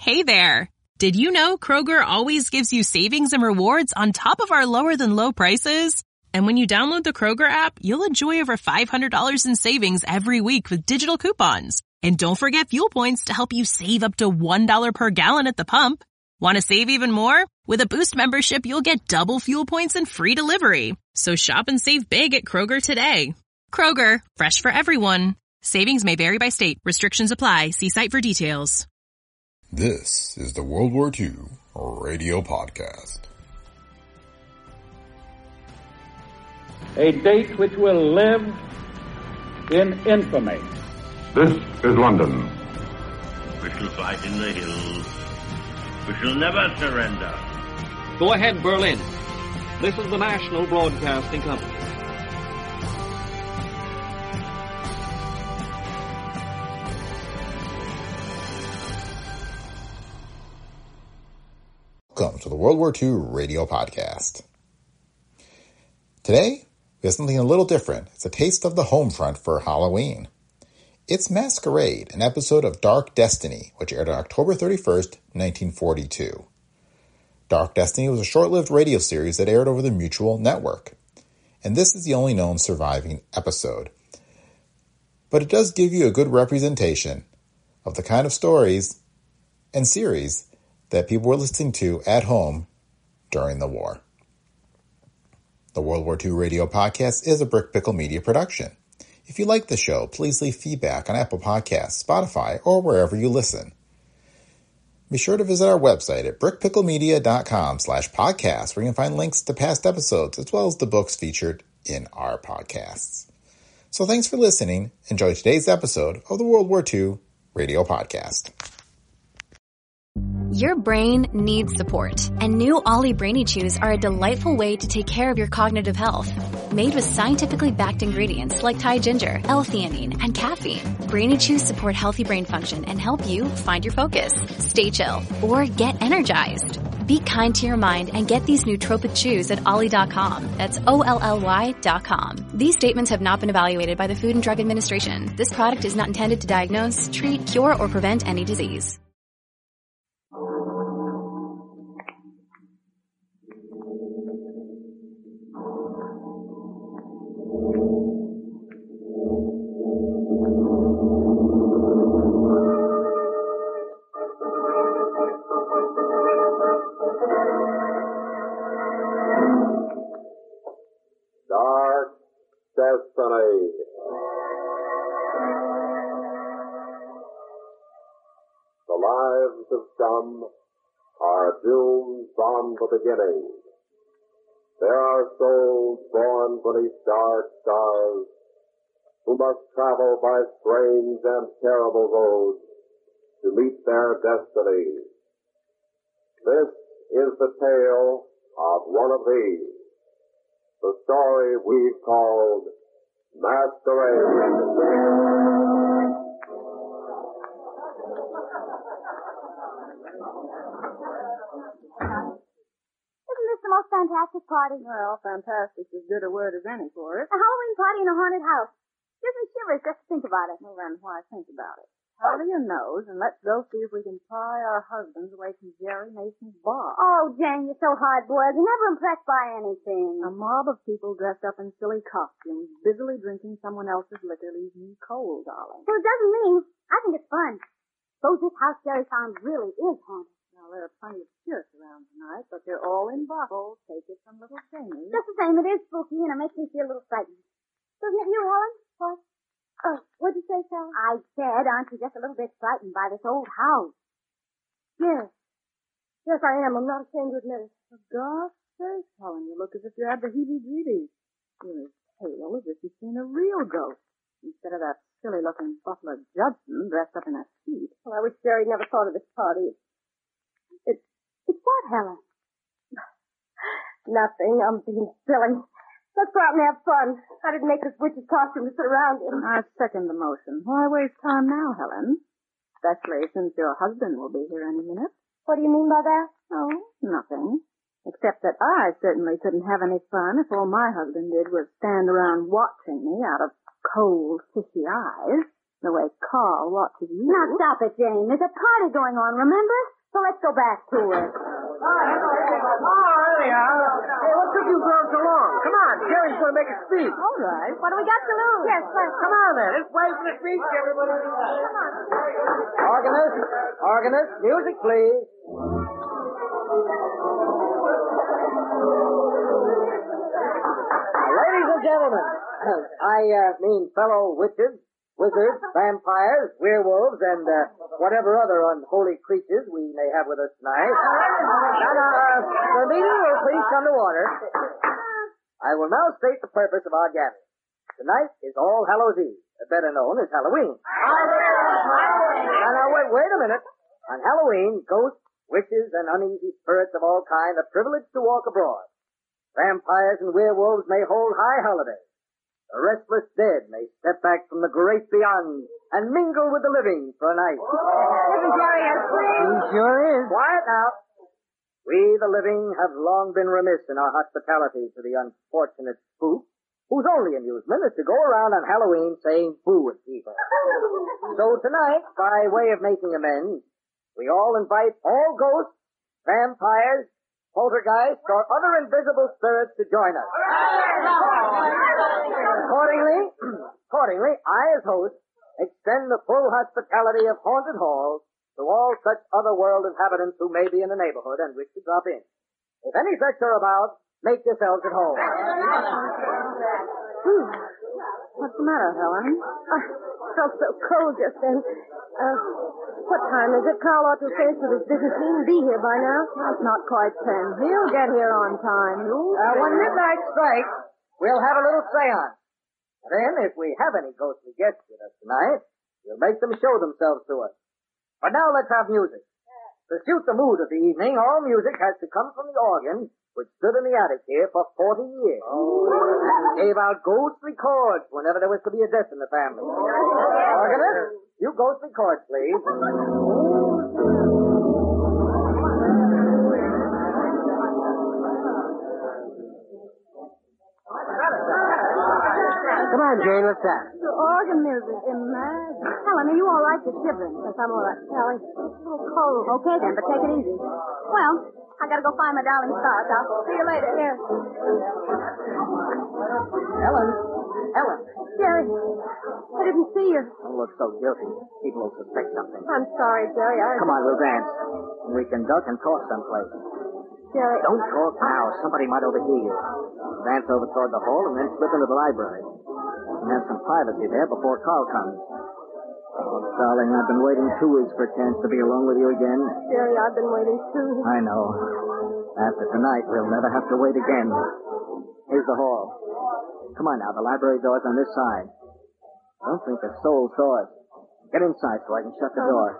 Hey there! Did you know Kroger always gives you savings and rewards on top of our lower-than-low prices? And when you download the Kroger app, you'll enjoy over $500 in savings every week with digital coupons. And don't forget fuel points to help you save up to $1 per gallon at the pump. Want to save even more? With a Boost membership, you'll get double fuel points and free delivery. So shop and save big at Kroger today. Kroger, fresh for everyone. Savings may vary by state. Restrictions apply. See site for details. This is the World War II Radio Podcast. A date which will live in infamy. This is London. We shall fight in the hills. We shall never surrender. Go ahead, Berlin. This is the National Broadcasting Company. Welcome to the World War II Radio Podcast. Today, we have something a little different. It's a taste of the home front for Halloween. It's Masquerade, an episode of Dark Destiny, which aired on October 31st, 1942. Dark Destiny was a short-lived radio series that aired over the Mutual Network, and this is the only known surviving episode. But it does give you a good representation of the kind of stories and series that people were listening to at home during the war. The World War II Radio Podcast is a Brick Pickle Media production. If you like the show, please leave feedback on Apple Podcasts, Spotify, or wherever you listen. Be sure to visit our website at brickpicklemedia.com/podcast, where you can find links to past episodes as well as the books featured in our podcasts. So thanks for listening. Enjoy today's episode of the World War II Radio Podcast. Your brain needs support, and new Ollie Brainy Chews are a delightful way to take care of your cognitive health. Made with scientifically backed ingredients like Thai ginger, L-theanine, and caffeine, Brainy Chews support healthy brain function and help you find your focus, stay chill, or get energized. Be kind to your mind and get these nootropic chews at Ollie.com. That's OLLY.com. These statements have not been evaluated by the Food and Drug Administration. This product is not intended to diagnose, treat, cure, or prevent any disease. Destiny. The lives of some are doomed from the beginning. There are souls born beneath dark stars who must travel by strange and terrible roads to meet their destiny. This is the tale of one of these. The story we've called Masquerade. Isn't this the most fantastic party? Well, fantastic is as good a word as any for it. A Halloween party in a haunted house. Gives me shivers just to think about it. Well, then why think about it? Powder your nose and let's go see if we can pry our husbands away from Jerry Mason's bar. Oh, Jane, you're so hard-boiled. You're never impressed by anything. A mob of people dressed up in silly costumes, busily drinking someone else's liquor leaves me cold, darling. Well, it doesn't mean. I think it's fun. Suppose this house Jerry found really is haunted. Now, there are plenty of spirits around tonight, but they're all in bottles. Take it from little Jamie. Just the same, it is spooky, and it makes me feel a little frightened. Doesn't it you, Helen? What? Oh, what'd you say, Sal? I said, aren't you just a little bit frightened by this old house? Yes. Yes, I am. I'm not ashamed to admit it. For God's sake, Helen, you look as if you had the heebie-jeebies. You're as pale as if you'd seen a real ghost, instead of that silly-looking Butler Judson dressed up in a suit. Well, I wish Jerry never thought of this party. It's what, Helen? Nothing. I'm being silly. Let's go out and have fun. I didn't make this witch's costume to sit around in. I second the motion. Why waste time now, Helen? Especially since your husband will be here any minute. What do you mean by that? Oh, nothing. Except that I certainly couldn't have any fun if all my husband did was stand around watching me out of cold, fishy eyes, the way Carl watches you. Now stop it, Jane. There's a party going on, remember? So let's go back to it. Anyhow. Hey, what took you girls so long? Come on, Jerry's going to make a speech. All right. What do we got to lose? Yes, let's. Come on, then. Let's wait for the speech, everybody. Organist, music, please. Ladies and gentlemen, I mean fellow witches, wizards, vampires, werewolves, and whatever other unholy creatures we may have with us tonight. Now, the meeting will please come to order. I will now state the purpose of our gathering. Tonight is All Hallows Eve, better known as Halloween. Now, wait a minute. On Halloween, ghosts, witches, and uneasy spirits of all kinds are privileged to walk abroad. Vampires and werewolves may hold high holiday. The restless dead may step back from the great beyond and mingle with the living for a night. Isn't Jerry asleep? He sure is. Quiet now. We, the living, have long been remiss in our hospitality to the unfortunate spook, whose only amusement is to go around on Halloween saying boo at people. So tonight, by way of making amends, we all invite all ghosts, vampires, poltergeists, or other invisible spirits to join us. Accordingly, I, as host, extend the full hospitality of Haunted Hall to all such other-world inhabitants who may be in the neighborhood and wish to drop in. If any such are about, make yourselves at home. What's the matter, Helen? I felt so cold just then. What time is it? Carl ought to have finished with his business meeting and be here by now. It's not quite 10. He'll get here on time. When midnight strikes, we'll have a little seance. Then, if we have any ghostly guests with us tonight, we'll make them show themselves to us. But now let's have music. To suit the mood of the evening, all music has to come from the organ, which stood in the attic here for 40 years. And gave out ghostly chords whenever there was to be a death in the family. Organist, you ghostly chords, please. Come on, Jane, let's have it. The organ music. Imagine. Helen, are you all right? You're shivering. Yes, I'm all right. Sally, it's a little cold. Okay, then, but take it easy. Well, I gotta go find my darling stars. I'll see you later. Here. Helen. Jerry, I didn't see you. Don't look so guilty. People will suspect something. I'm sorry, Jerry. Come on, we'll dance. And we can duck and talk someplace. Jerry. Don't talk now. Somebody might overhear you. Dance over toward the hall and then slip into the library. And have some privacy there before Carl comes. Oh, darling, I've been waiting 2 weeks for a chance to be alone with you again. Jerry, I've been waiting too. I know. After tonight, we'll never have to wait again. Here's the hall. Come on now, the library door's on this side. I don't think a soul saw us. Get inside so I can shut the door.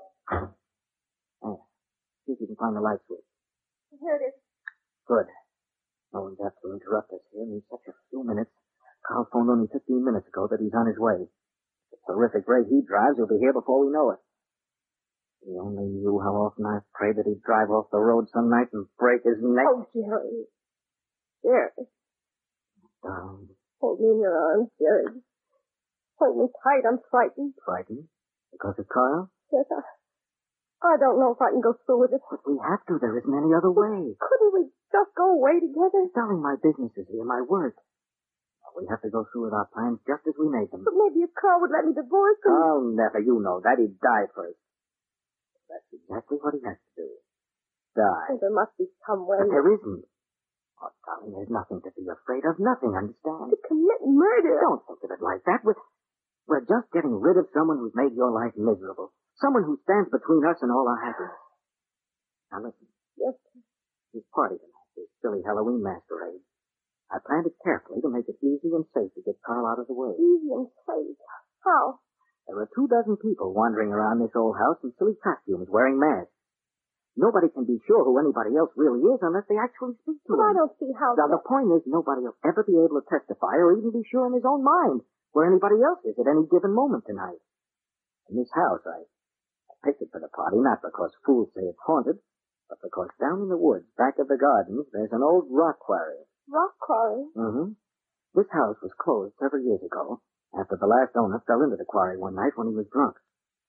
Oh, see if you can find the light switch. Here it is. Good. No one's apt to interrupt us here in such a few minutes. Carl phoned only 15 minutes ago that he's on his way. The terrific rate he drives, he'll be here before we know it. He only knew how often I've prayed that he'd drive off the road some night and break his neck. Oh, Jerry. Jerry. Darling. Hold me in your arms, Jerry. Hold me tight. I'm frightened. Frightened? Because of Carl? Yes, I don't know if I can go through with it. But we have to. There isn't any other way. Couldn't we just go away together? Darling, my business is here, my work. We have to go through with our plans just as we made them. But maybe if Carl would let me divorce him. Oh, never. You know that. He'd die first. That's exactly what he has to do. Die. Oh, there must be some way. But there isn't. Oh, darling, there's nothing to be afraid of. Nothing, understand? To commit murder. Don't think of it like that. We're just getting rid of someone who's made your life miserable. Someone who stands between us and all our happiness. Now listen. Yes, sir. This party tonight, this silly Halloween masquerade. I planned it carefully to make it easy and safe to get Carl out of the way. Easy and safe? How? There are 24 people wandering around this old house in silly costumes, wearing masks. Nobody can be sure who anybody else really is unless they actually speak to But him. I don't see how... Now, the point is nobody will ever be able to testify or even be sure in his own mind where anybody else is at any given moment tonight. In this house, I picked it for the party, not because fools say it's haunted, but because down in the woods, back of the gardens, there's an old rock quarry. Rock quarry? Mm-hmm. This house was closed several years ago after the last owner fell into the quarry one night when he was drunk.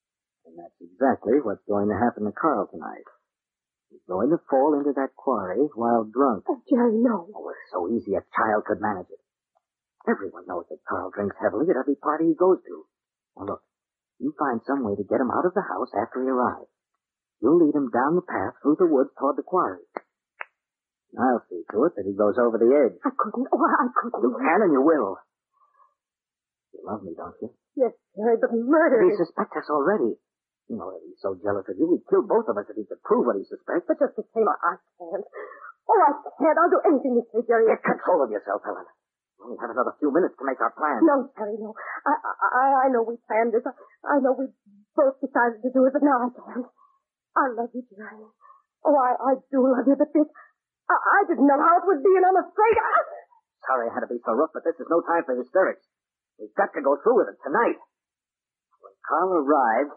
And that's exactly what's going to happen to Carl tonight. He's going to fall into that quarry while drunk. Oh, Jerry, no. Oh, it's so easy a child could manage it. Everyone knows that Carl drinks heavily at every party he goes to. Now look, you find some way to get him out of the house after he arrives. You'll lead him down the path through the woods toward the quarry. I'll see to it that he goes over the edge. I couldn't. Oh, I couldn't. You can and you will. You love me, don't you? Yes, Jerry, but murder He suspects us already. You know that he's so jealous of you, he'd kill both of us if he could prove what he suspects. But just the same, I can't. Oh, I can't. I'll do anything you say, Jerry. Get control of yourself, Helen. We only have another few minutes to make our plan. No, Jerry, no. I know we planned this. I know we both decided to do it, but now I can't. I love you, Jerry. Oh, I do love you, but this... I didn't know how it would be, and I'm afraid Sorry I had to be so rough, but this is no time for hysterics. We've got to go through with it tonight. When Carl arrives,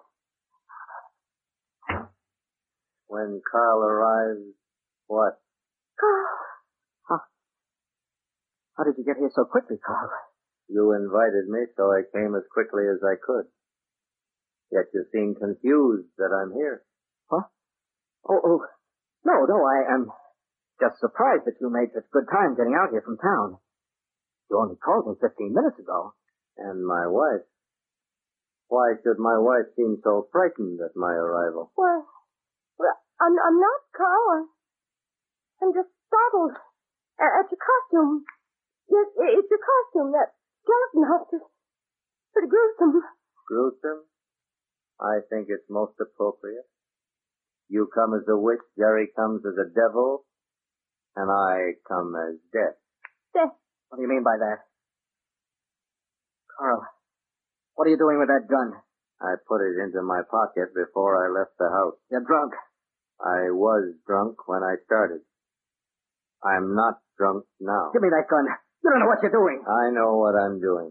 what? How did you get here so quickly, Carl? You invited me, so I came as quickly as I could. Yet you seem confused that I'm here. Huh? Oh, no, I am just surprised that you made such good time getting out here from town. You only called me 15 minutes ago. And my wife. Why should my wife seem so frightened at my arrival? Well, I'm not, Carl. I'm just startled at your costume. Yes, it's your costume, that skeleton outfit. Pretty gruesome. Gruesome? I think it's most appropriate. You come as a witch, Jerry comes as a devil, and I come as death. Death? What do you mean by that? Carl, what are you doing with that gun? I put it into my pocket before I left the house. You're drunk. I was drunk when I started. I'm not drunk now. Give me that gun. You don't know what you're doing. I know what I'm doing.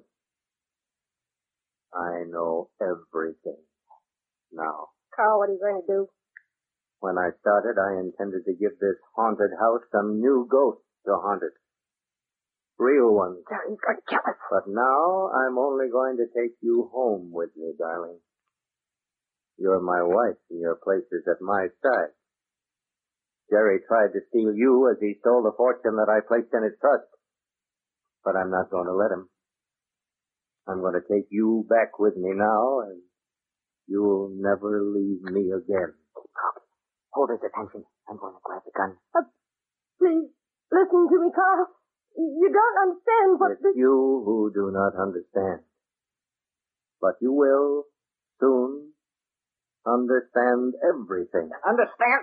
I know everything now. Carl, what are you going to do? When I started, I intended to give this haunted house some new ghosts to haunt it. Real ones. Jerry's going to kill us. But now I'm only going to take you home with me, darling. You're my wife, and your place is at my side. Jerry tried to steal you as he stole the fortune that I placed in his trust. But I'm not going to let him. I'm going to take you back with me now, and you'll never leave me again. Hold his attention. I'm going to grab the gun. Please, listen to me, Carl. You don't understand what It's you who do not understand. But you will, soon, understand everything. Understand?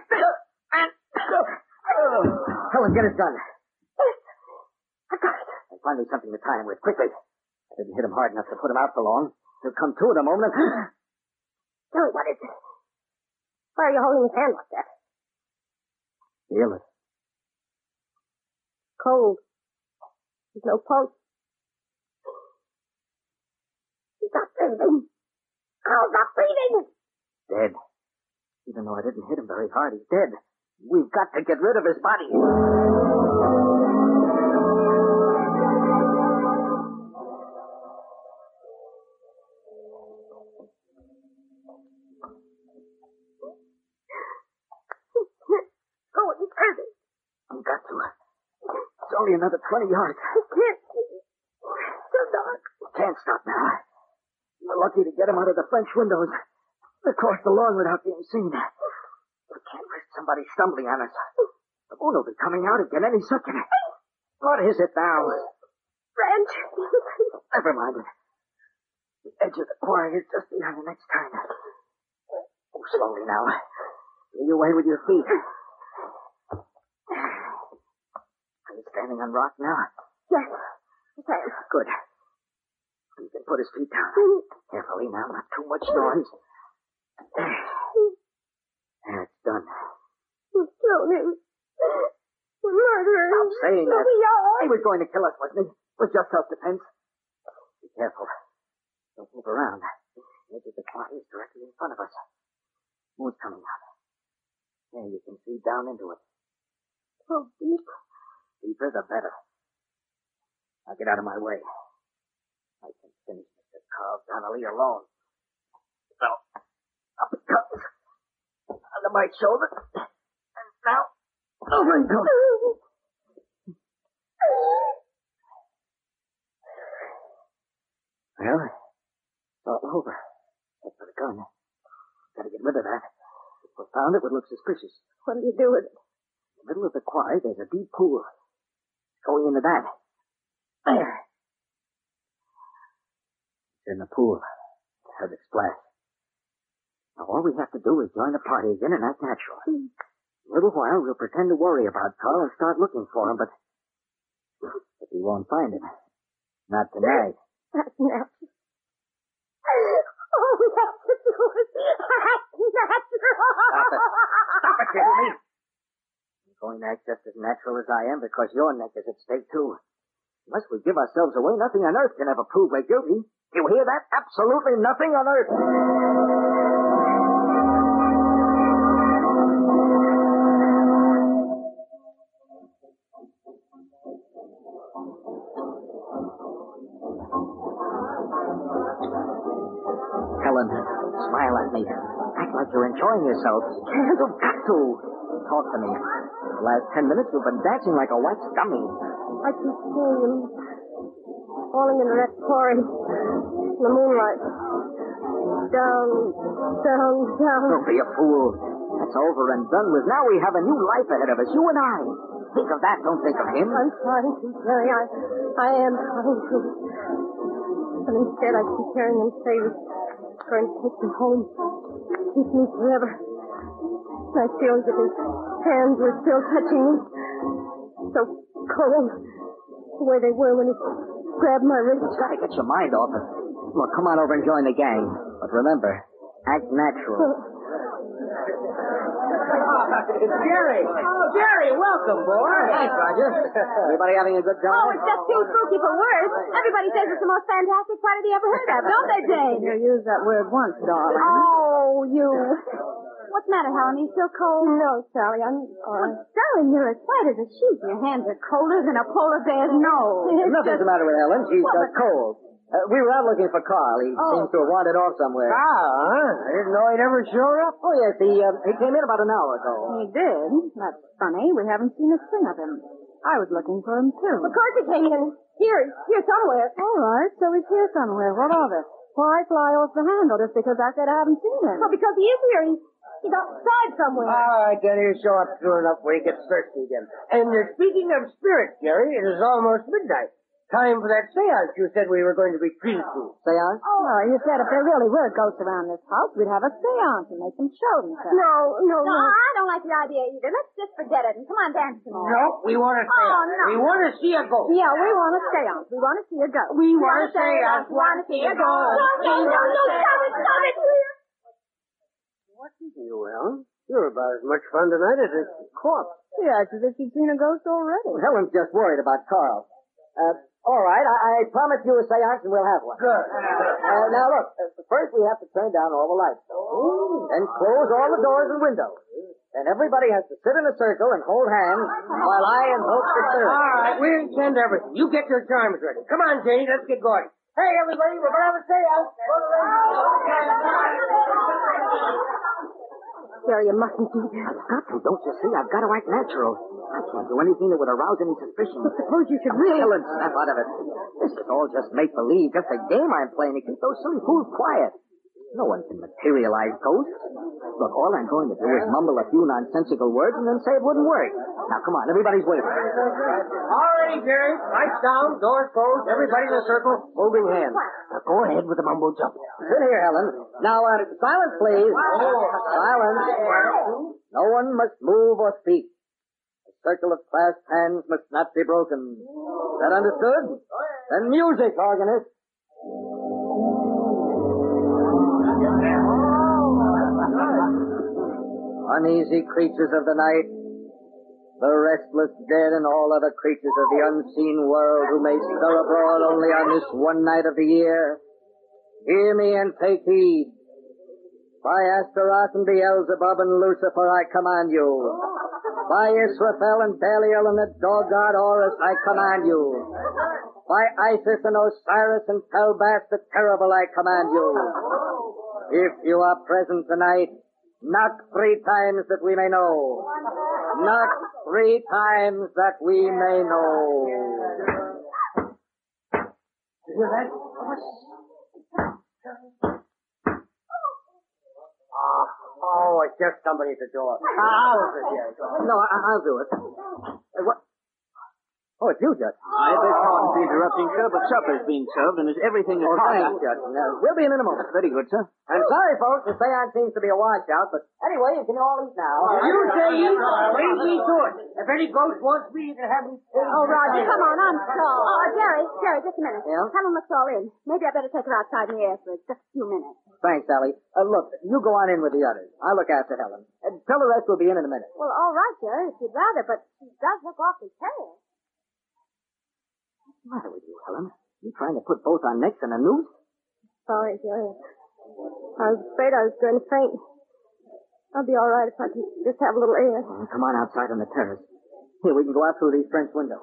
Helen, get his gun. I got it. And find me something to tie him with, quickly. I didn't hit him hard enough to put him out for long. He'll come to in a moment. Jerry, what is it? Why are you holding his hand like that? Feel it. Cold. There's no pulse. He's not breathing. Carl's not breathing. Dead. Even though I didn't hit him very hard, he's dead. We've got to get rid of his body. Go and turn it. I've got to. It's only another 20 yards. I can't see. It's so dark. Can't stop now. We're lucky to get him out of the French windows. Across the lawn without being seen. We can't risk somebody stumbling on us. The moon will be coming out again any second. What is it now? French. Never mind it. The edge of the quarry is just behind the next turn. Oh, slowly now. Feel your way with your feet. Are you standing on rock now? Yes. Okay. Good. You can put his feet down. Carefully now, not too much noise. There, it's done. You killed him. Murderer. Stop saying that. We are. He was going to kill us, wasn't he? It was just self-defense. Be careful. Don't move around. The edge of the quarry is directly in front of us. Moon's coming out. There, you can see down into it. So deep. Deeper, the better. Now get out of my way. I can finish Mr. Carl Donnelly alone. So, Up it comes. Under my shoulder. And now, over it goes. Well, it's all over. Except for the gun. Gotta get rid of that. If we found it, would look suspicious. What do you do with it? In the middle of the quarry, there's a deep pool. Going into that. There. It's in the pool. I heard it splash. Now, all we have to do is join the party again and act natural. In a little while, we'll pretend to worry about Carl and start looking for him, but we won't find him. Not tonight. That's natural. Oh, that's the truth. That's natural. Stop it. Stop it, Jeremy. You're going to act just as natural as I am because your neck is at stake, too. Unless we give ourselves away, nothing on earth can ever prove we're guilty. You hear that? Absolutely nothing on earth. Helen, smile at me. Act like you're enjoying yourself. You've got to. Talk to me. The last 10 minutes you've been dancing like a wax dummy. I keep seeing him falling into that quarry in the moonlight. Down, down, down. Don't be a fool. That's over and done with. Now we have a new life ahead of us, you and I. Think of that, don't think of him. I'm trying to, Jerry. I am trying to. But instead I keep hearing him say he's going to take me home. Keep me forever. I feel as if his hands were still touching me. So cold. The way they were when he grabbed my wrist. It's got to get your mind off it. Look, come on over and join the gang. But remember, act natural. Jerry! Oh, Jerry, welcome, boy. Thanks, Roger. Everybody having a good time? Oh, it's just too spooky for words. Everybody says it's the most fantastic party they ever heard of, don't they, Jane? You used that word once, darling. Oh, you. What's the matter, Helen? Are you still cold? No, Sally, I'm all right. Well, darling, you're as white as a sheet. Your hands are colder than a polar bear's nose. Nothing's the matter with Helen. She's just cold. We were out looking for Carl. He seems to have wandered off somewhere. Carl, huh? I didn't know he'd ever showed up. Oh, yes. He came in about an hour ago. He did? That's funny. We haven't seen a thing of him. I was looking for him, too. Of course he came in. Here somewhere. All right, so he's here somewhere. What of it? Why fly off the handle just because I said I haven't seen him? Well, because he is here. He's outside somewhere. All right, then he'll show up soon enough when he gets thirsty again. And speaking of spirits, Jerry, it is almost midnight. Time for that seance you said we were going to be treated to. Seance? Oh, well, you said if there really were ghosts around this house, we'd have a seance and make them show themselves. No. No, I don't like the idea either. Let's just forget it and come on, dance some more. No, we want a seance. Oh, no. We want to see a ghost. Yeah, we want a seance. We want to see a ghost. We want a seance. Want to see a ghost. No, stop it. What is you, Helen? You're about as much fun tonight as a corpse. Yeah, it's as if you'd seen a ghost already. Well, Helen's just worried about Carl. All right, I promise you a seance and we'll have one. Good. Now, look, first we have to turn down all the lights. Then close all the doors and windows. Then everybody has to sit in a circle and hold hands while I invoke the spirit. All right, we intend everything. You get your charms ready. Come on, Jane, let's get going. Hey, everybody, we're going to have a seance. Jerry, you mustn't do that. I've got to, don't you see? I've got to act natural. I can't do anything that would arouse any suspicion. But suppose you should really... Helen, snap out of it. This is all just make-believe, just a game I'm playing to keep those silly fools quiet. No one can materialize ghosts. Look, all I'm going to do is mumble a few nonsensical words and then say it wouldn't work. Now, come on, everybody's waiting. All right, Jerry. Lights down, doors closed, everybody in a circle, holding hands. Now, go ahead with the mumbo jumbo. Sit here, Helen. Now, silence, please. Silence. No one must move or speak. The circle of clasped hands must not be broken. Is that understood? Then music, organist. Uneasy creatures of the night, the restless dead and all other creatures of the unseen world who may stir abroad only on this one night of the year, hear me and take heed. By Astaroth and Beelzebub and Lucifer I command you. By Israfel and Belial and the dog god Horus I command you. By Isis and Osiris and Pelbas the terrible I command you. If you are present tonight, knock 3 times that we may know. Knock 3 times that we may know. You hear that? Oh, it's just somebody at the door. I'll open it. No, I'll do it. What? Oh, it's you, Judson. I beg pardon for interrupting, sir, but supper's being served, and as everything is hot... Thanks, Judson. We'll be in a moment. Very good, sir. I'm sorry, folks. The seance seems to be a washout, but anyway, you can all eat now. You say eat? Leave me to it. If any ghost wants me, you can have me. Oh, Roger, come on, I'm slow. Oh, Jerry, just a minute. Yeah? Helen looks all in. Maybe I better take her outside in the air for just a few minutes. Thanks, Sally. Look, you go on in with the others. I'll look after Helen. Tell the rest we'll be in a minute. Well, all right, Jerry, if you'd rather, but she does look awfully pale. What's the matter with you, Helen? You trying to put both our necks in a noose? Sorry, Jerry. I was afraid I was going to faint. I'll be all right if I can just have a little air. Oh, come on outside on the terrace. Here, we can go out through these French windows.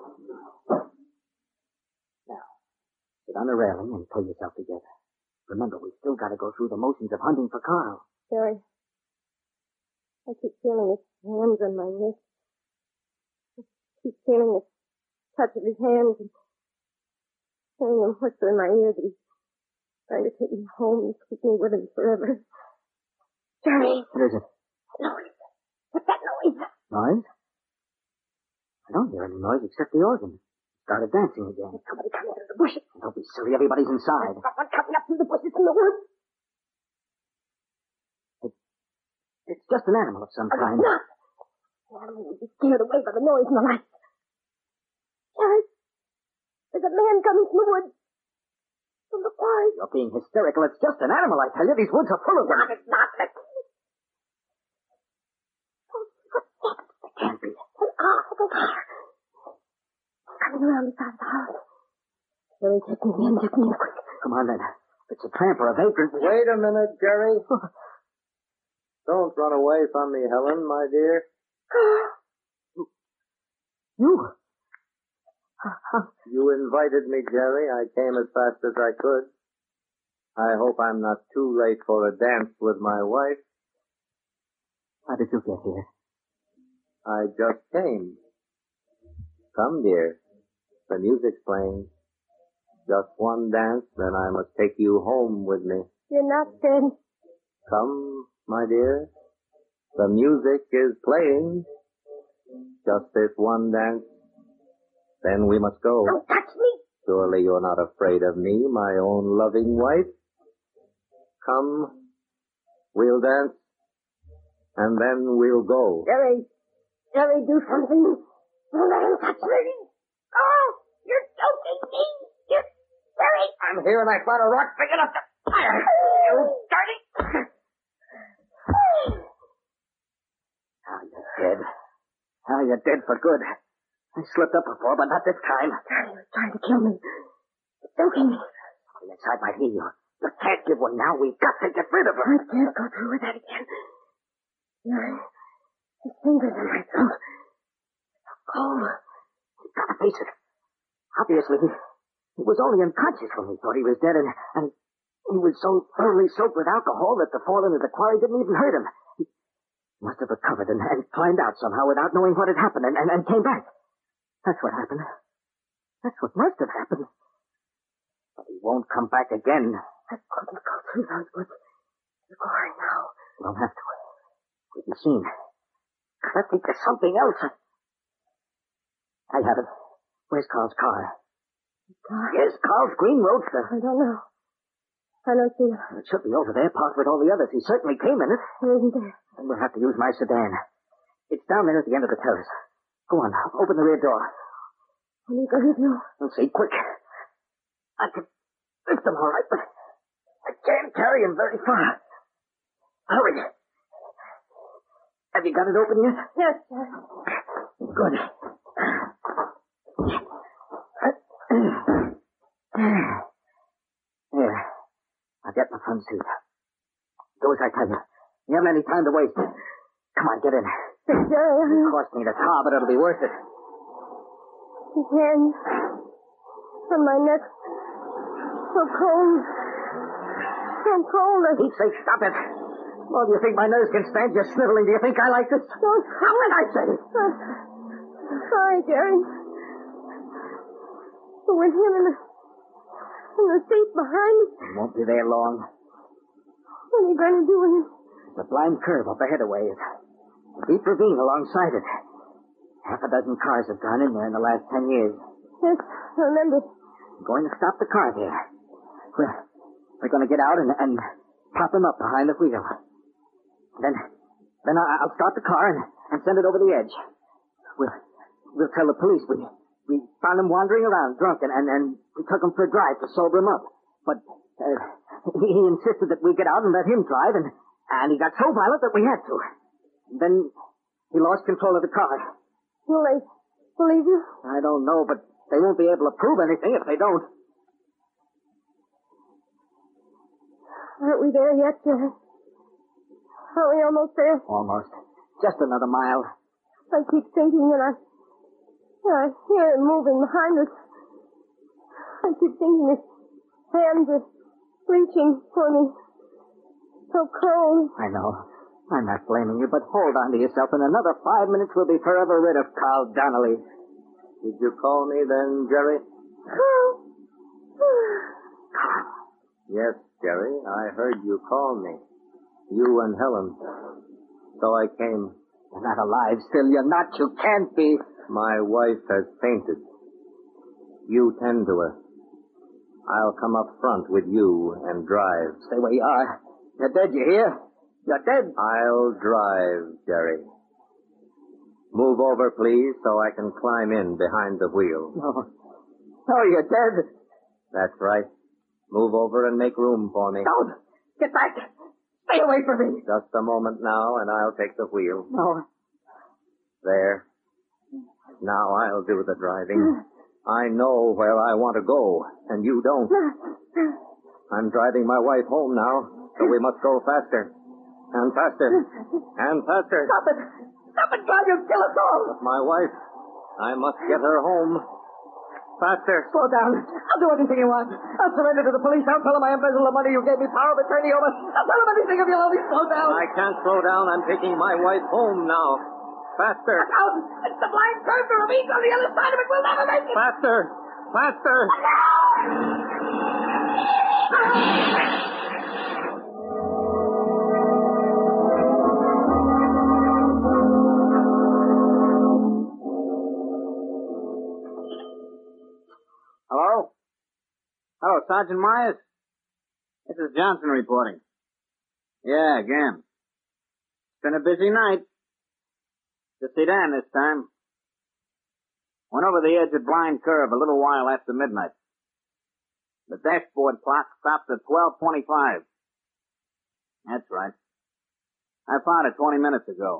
Now, sit on the railing and pull yourself together. Remember, we've still got to go through the motions of hunting for Carl. Jerry, I keep feeling his hands on my wrist. I keep feeling the touch of his hands and hearing him whisper in my ear that he's trying to take me home and keep me with him forever. Jerry! What is it? Noise. What's that noise? Noise? I don't hear any noise except the organ. It started dancing again. There's somebody coming out of the bushes. Don't be silly. Everybody's inside. There's someone coming up through the bushes in the woods. It's just an animal of some kind. It's not. The animal will be scared away by the noise and the light. Jerry, there's a man coming from the woods. From the forest. You're being hysterical. It's just an animal, I tell you. These woods are full of them. Not, it's not. It can't be. They are. Coming around the side of the house. Jerry, take me in quick. Come on, then. It's a tramp or a vagrant. Wait a minute, Jerry. Don't run away from me, Helen, my dear. You? You invited me, Jerry. I came as fast as I could. I hope I'm not too late for a dance with my wife. How did you get here? I just came. Come, dear. The music's playing. Just one dance, then I must take you home with me. You're not dead. Come, my dear. The music is playing. Just this one dance. Then we must go. Don't touch me. Surely you're not afraid of me, my own loving wife. Come, we'll dance, and then we'll go. Jerry, do something. Don't let him touch me. Oh, you're choking me. Jerry. I'm here and I found a rock big enough to fire. You dirty. Now you're dead. Now you're dead for good. I slipped up before, but not this time. Jerry was trying to kill me. Choking me. Somebody inside might hear you. You can't give one now. We've got to get rid of her. I can't go through with that again. Jerry, his fingers in my throat. So cold. You've got to face it. Obviously, he was only unconscious when we thought he was dead, and he was so thoroughly soaked with alcohol that the fall into the quarry didn't even hurt him. He must have recovered and climbed out somehow without knowing what had happened and came back. That's what happened. That's what must have happened. But he won't come back again. I couldn't go through those woods. You're going now. You don't have to. We'll be seen. I think there's something else. I have it. Where's Carl's car? Car? Yes, Carl's green roadster. I don't know. I don't see it. It should be over there, parked with all the others. He certainly came in it. He isn't there. And we'll have to use my sedan. It's down there at the end of the terrace. Go on, open the rear door. What are you going to do? Let's see, quick. I can lift him all right, but I can't carry him very far. Hurry. Have you got it open yet? Yes, sir. Good. There. I'll get my front seat. Do as I tell you. You haven't any time to waste. Come on, get in. It cost me the car, but it'll be worth it. His hands on my neck. So cold. I'm cold. Pete's sake, stop it. Well, do you think my nerves can stand you sniveling? Do you think I like this? Don't Stop it, I say. Sorry, Jerry. But with him in the seat behind us, He won't be there long. what are you going to do with him? The blind curve up ahead a ways. A deep ravine alongside it. Half a dozen cars have gone in there in the last 10 years. Yes, I remember. I'm going to stop the car there. We're going to get out and pop him up behind the wheel. Then I'll start the car and send it over the edge. We'll tell the police we found him wandering around drunk and we took him for a drive to sober him up. But he insisted that we get out and let him drive, and he got so violent that we had to. Then he lost control of the car. Will they believe you? I don't know, but they won't be able to prove anything if they don't. Aren't we there yet, Jerry? Are we almost there? Almost. Just another mile. I keep thinking that I hear him moving behind us. I keep thinking his hands are reaching for me. So cold. I know. I'm not blaming you, but hold on to yourself. In another 5 minutes, we'll be forever rid of Carl Donnelly. Did you call me then, Jerry? Carl. Yes, Jerry, I heard you call me. You and Helen. So I came. You're not alive still. You're not. You can't be. My wife has fainted. You tend to her. I'll come up front with you and drive. Stay where you are. You're dead, you hear? You're dead. I'll drive, Jerry. Move over, please, so I can climb in behind the wheel. No. No, you're dead. That's right. Move over and make room for me. Don't. Get back. Stay away from me. Just a moment now, and I'll take the wheel. No. There. Now I'll do the driving. I know where I want to go, and you don't. I'm driving my wife home now, so we must go faster. And faster. And faster. Stop it. Stop it, God. You'll kill us all. But my wife, I must get her home. Faster. Slow down. I'll do anything you want. I'll surrender to the police. I'll tell them I embezzled the money you gave me power of attorney over. I'll tell them anything if you'll only slow down. I can't slow down. I'm taking my wife home now. Faster. Look out. It's the blind curve. The ravine's on the other side of it. We'll never make it. Faster. Faster. Hello? Hello, Sergeant Myers? This is Johnson reporting. Yeah, again. It's been a busy night. The sedan this time. Went over the edge of Blind Curve a little while after midnight. The dashboard clock stopped at 12:25. That's right. I found it 20 minutes ago.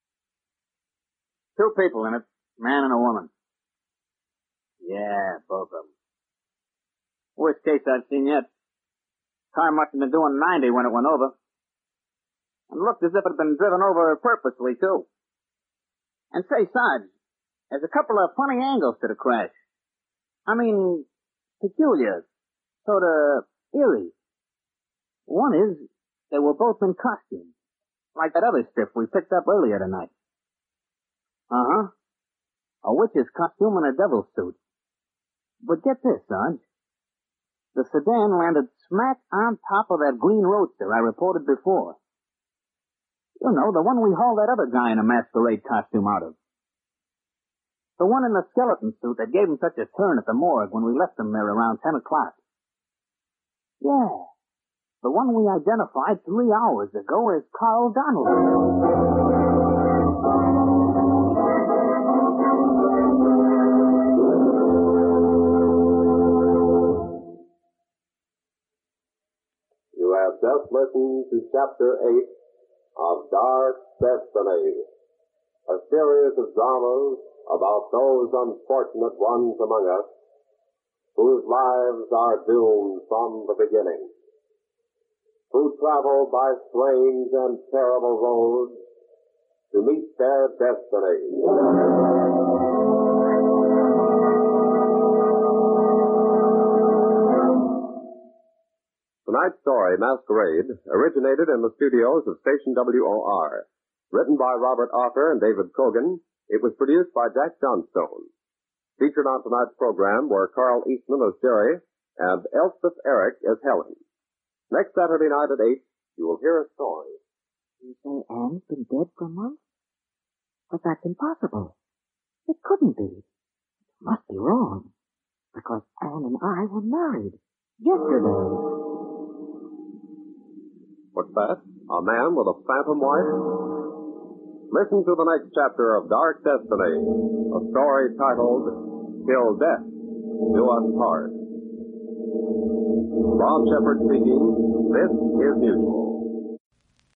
2 people in it, man and a woman. Yeah, both of them. Worst case I've seen yet. Car must have been doing 90 when it went over. And looked as if it had been driven over purposely, too. And say, Sarge, there's a couple of funny angles to the crash. I mean, peculiar. Sort of eerie. One is, they were both in costume. Like that other stiff we picked up earlier tonight. Uh-huh. A witch's costume and a devil's suit. But get this, Sarge. The sedan landed smack on top of that green roadster I reported before. You know, the one we hauled that other guy in a masquerade costume out of. The one in the skeleton suit that gave him such a turn at the morgue when we left him there around 10 o'clock. Yeah, the one we identified 3 hours ago as Carl Donnelly. You have just listened to Chapter 8 of Dark Destiny, a series of dramas about those unfortunate ones among us whose lives are doomed from the beginning, who travel by strange and terrible roads to meet their destiny. Tonight's story, Masquerade, originated in the studios of Station WOR. Written by Robert Arthur and David Cogan, it was produced by Jack Johnstone. Featured on tonight's program were Carl Eastman as Jerry and Elspeth Eric as Helen. Next Saturday night at 8, you will hear a story. You say Anne's been dead for a month? But that's impossible. It couldn't be. It must be wrong. Because Anne and I were married yesterday. What's that? A man with a phantom wife? Listen to the next chapter of Dark Destiny, a story titled Till Death Do Us Part. Bob Shepard speaking. This is Mutual.